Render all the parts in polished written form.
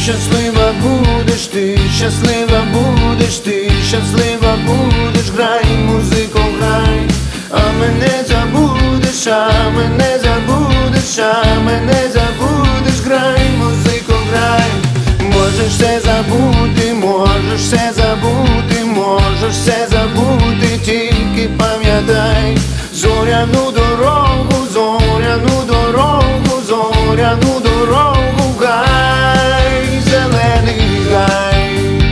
щаслива будеш, ти щаслива будеш, ти щаслива будеш, грай, музико, грай, а мене забудеш, а мене забудеш, а мене забудеш, грай, музико, грай. Можеш все забути, можеш все забути, можеш все забути, тільки пам'ятай зоряну дорогу, зоряну дорогу, зоряну дорогу, гай, зелений гай.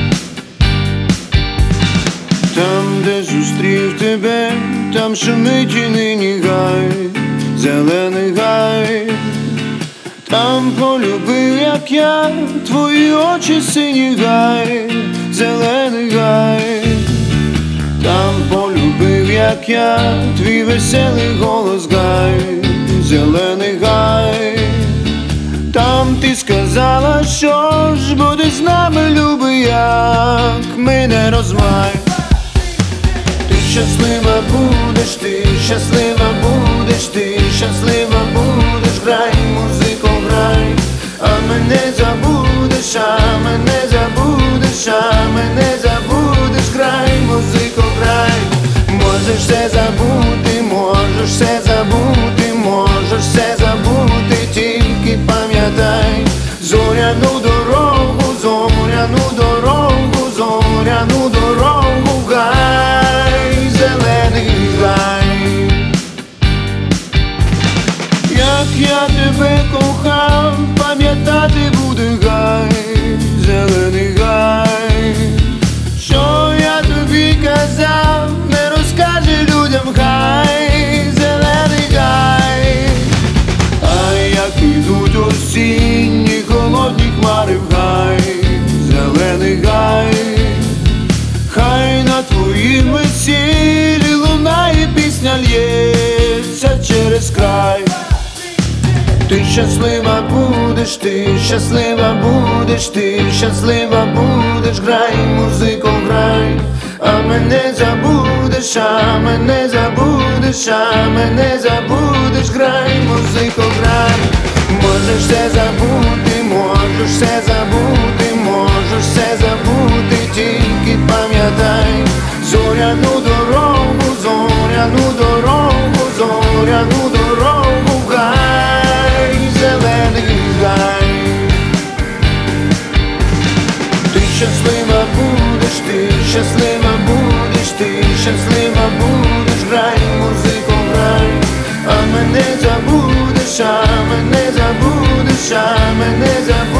Там, де зустрів тебе, там шумить і нині гай, зелений гай. Там полюбив, як я, твої очі сині гай, зелений гай. Там полюбив, як я, твій веселий голос гай, зелений гай. Там ти сказала, що ж буде з нами, любий, як мене розмай. Ти щаслива будеш, ти щаслива будеш, ти щаслива будеш, грай, музико, грай, а мене забудеш, а мене забудеш, а мене забудеш, грай, музико, грай. Можеш все забути, можеш все забути, можеш все забути, тільки пам'ятай зоряну дорогу, зоряну дорогу, зоряну дорогу, гай, зелений гай. Як я тебе кохав, пам'ятати буде гай, зелений гай. Що я тобі казав, не розкаже людям, гай, зелений гай. А як ідуть осінні холодні хмари в гай, зелений гай. Хай на твоїм весіллі лунає пісня, лється через край. Ти щаслива будеш, ти щаслива будеш, ти щаслива будеш, грай, музико, грай, а мене забудеш, а мене забудеш, а мене забудеш, грай, музико, грай. Можеш все забути, можеш все забути, можеш все забути, тільки пам'ятай зоряну дорогу, зоряну дорогу, зоряну дорогу, гай, зелений гай. Ти щаслива будеш, ти щаслива будеш, ти щаслива будеш, грай, музико, грай, а мене забудеш, а мене забудеш, а мене забудеш.